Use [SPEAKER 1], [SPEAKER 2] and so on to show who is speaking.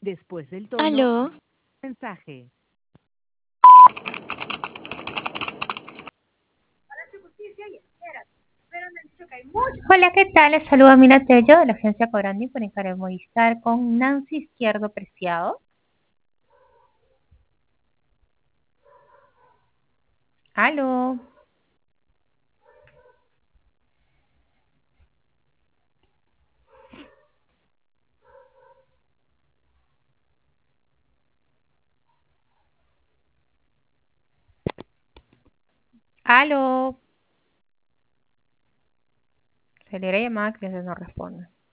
[SPEAKER 1] Después del tono,
[SPEAKER 2] Aló,
[SPEAKER 1] mensaje.
[SPEAKER 3] Hola, ¿qué tal? Les saluda Mila Tello de la agencia Cobrandi por Encargo Movistar con Nancy Izquierdo Preciado. Aló. Aló. Se le hará llamada que no responde.